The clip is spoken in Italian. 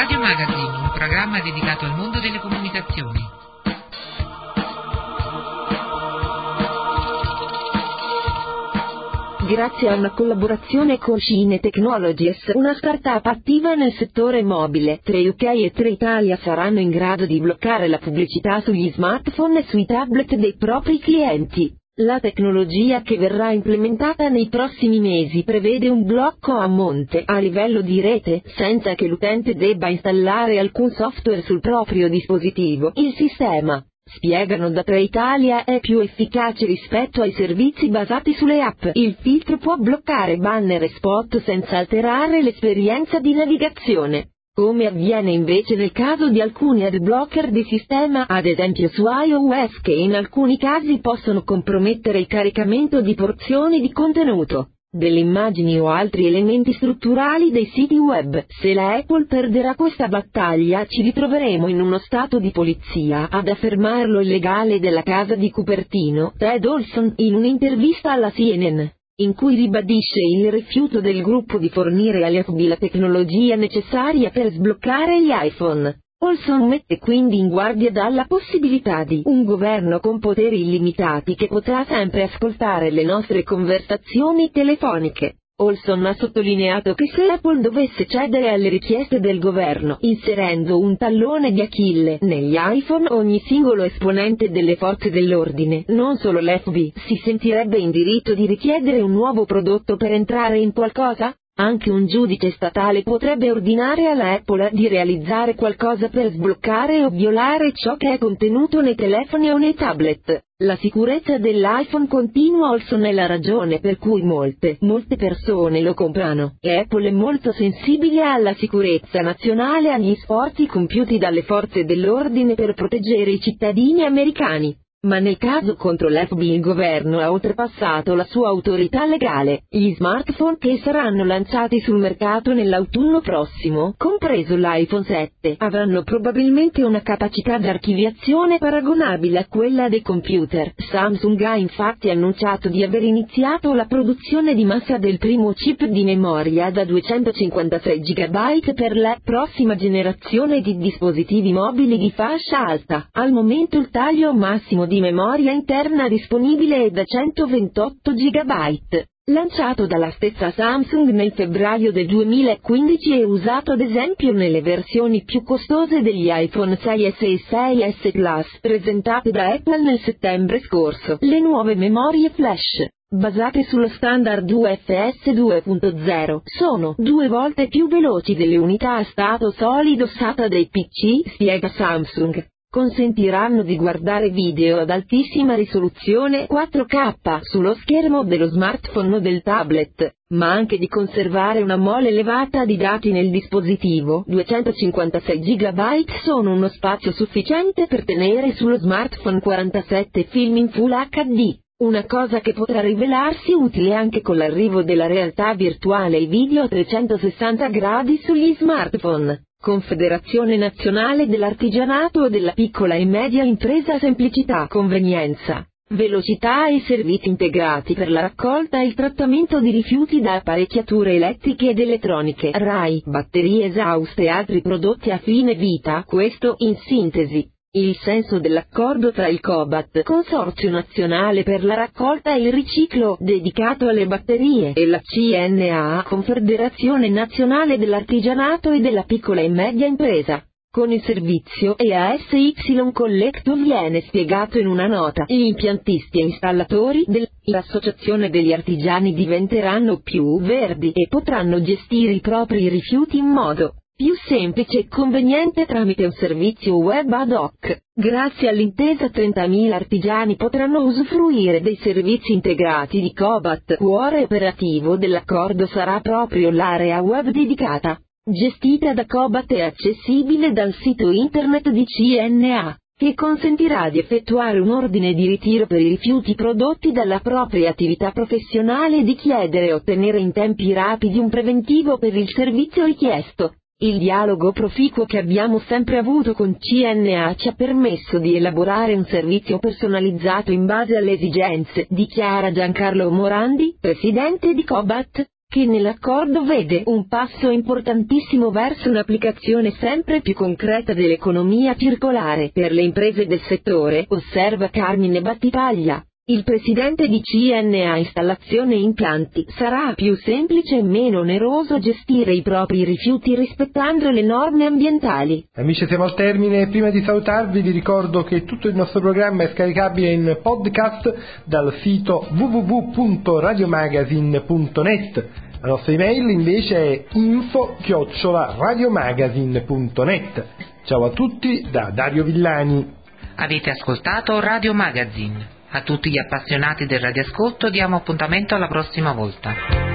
Radio Magazine, un programma dedicato al mondo delle comunicazioni. Grazie a una collaborazione con Shine Technologies, una startup attiva nel settore mobile, 3UK e 3Italia saranno in grado di bloccare la pubblicità sugli smartphone e sui tablet dei propri clienti. La tecnologia che verrà implementata nei prossimi mesi prevede un blocco a monte, a livello di rete, senza che l'utente debba installare alcun software sul proprio dispositivo. Il sistema, spiegano da 3Italia, è più efficace rispetto ai servizi basati sulle app. Il filtro può bloccare banner e spot senza alterare l'esperienza di navigazione, come avviene invece nel caso di alcuni ad blocker di sistema, ad esempio su iOS, che in alcuni casi possono compromettere il caricamento di porzioni di contenuto, delle immagini o altri elementi strutturali dei siti web. Se la Apple perderà questa battaglia, ci ritroveremo in uno stato di polizia. Ad affermarlo il legale della casa di Cupertino, Ted Olson, in un'intervista alla CNN, in cui ribadisce il rifiuto del gruppo di fornire alle FBI la tecnologia necessaria per sbloccare gli iPhone. Olson mette quindi in guardia dalla possibilità di un governo con poteri illimitati che potrà sempre ascoltare le nostre conversazioni telefoniche. Olson ha sottolineato che se Apple dovesse cedere alle richieste del governo, inserendo un tallone di Achille negli iPhone, ogni singolo esponente delle forze dell'ordine, non solo l'FBI, si sentirebbe in diritto di richiedere un nuovo prodotto per entrare in qualcosa? Anche un giudice statale potrebbe ordinare alla Apple di realizzare qualcosa per sbloccare o violare ciò che è contenuto nei telefoni o nei tablet. La sicurezza dell'iPhone, continua Olson, è la ragione per cui molte persone lo comprano, e Apple è molto sensibile alla sicurezza nazionale e agli sforzi compiuti dalle forze dell'ordine per proteggere i cittadini americani. Ma nel caso contro l'FBI il governo ha oltrepassato la sua autorità legale. Gli smartphone che saranno lanciati sul mercato nell'autunno prossimo, compreso l'iPhone 7, avranno probabilmente una capacità di archiviazione paragonabile a quella dei computer. Samsung ha infatti annunciato di aver iniziato la produzione di massa del primo chip di memoria da 256 GB per la prossima generazione di dispositivi mobili di fascia alta. Al momento il taglio massimo di memoria interna disponibile è da 128 GB. Lanciato dalla stessa Samsung nel febbraio del 2015 e usato ad esempio nelle versioni più costose degli iPhone 6s e 6s Plus, presentate da Apple nel settembre scorso. Le nuove memorie flash, basate sullo standard UFS 2.0, sono 2 volte più veloci delle unità a stato solido SATA dei PC, spiega Samsung. Consentiranno di guardare video ad altissima risoluzione 4K sullo schermo dello smartphone o del tablet, ma anche di conservare una mole elevata di dati nel dispositivo. 256 GB sono uno spazio sufficiente per tenere sullo smartphone 47 film in Full HD. Una cosa che potrà rivelarsi utile anche con l'arrivo della realtà virtuale e video a 360 gradi sugli smartphone. Confederazione Nazionale dell'Artigianato e della Piccola e Media Impresa. Semplicità, convenienza, velocità e servizi integrati per la raccolta e il trattamento di rifiuti da apparecchiature elettriche ed elettroniche, RAI, batterie esauste e altri prodotti a fine vita. Questo, in sintesi, il senso dell'accordo tra il COBAT, Consorzio Nazionale per la Raccolta e il Riciclo, dedicato alle batterie, e la CNA, Confederazione Nazionale dell'Artigianato e della Piccola e Media Impresa. Con il servizio EASY Collecto viene spiegato in una nota: gli impiantisti e installatori dell'Associazione degli Artigiani diventeranno più verdi e potranno gestire i propri rifiuti in modo più semplice e conveniente tramite un servizio web ad hoc. Grazie all'intesa 30.000 artigiani potranno usufruire dei servizi integrati di COBAT. Cuore operativo dell'accordo sarà proprio l'area web dedicata, gestita da COBAT e accessibile dal sito internet di CNA, che consentirà di effettuare un ordine di ritiro per i rifiuti prodotti dalla propria attività professionale e di chiedere e ottenere in tempi rapidi un preventivo per il servizio richiesto. Il dialogo proficuo che abbiamo sempre avuto con CNA ci ha permesso di elaborare un servizio personalizzato in base alle esigenze, dichiara Giancarlo Morandi, presidente di COBAT, che nell'accordo vede un passo importantissimo verso un'applicazione sempre più concreta dell'economia circolare per le imprese del settore, osserva Carmine Battipaglia. Il presidente di CNA Installazione Impianti: sarà più semplice e meno oneroso gestire i propri rifiuti rispettando le norme ambientali. Amici, siamo al termine. Prima di salutarvi vi ricordo che tutto il nostro programma è scaricabile in podcast dal sito www.radiomagazine.net. La nostra email invece è info@radiomagazine.net. Ciao a tutti da Dario Villani. Avete ascoltato Radio Magazine. A tutti gli appassionati del radioascolto diamo appuntamento alla prossima volta.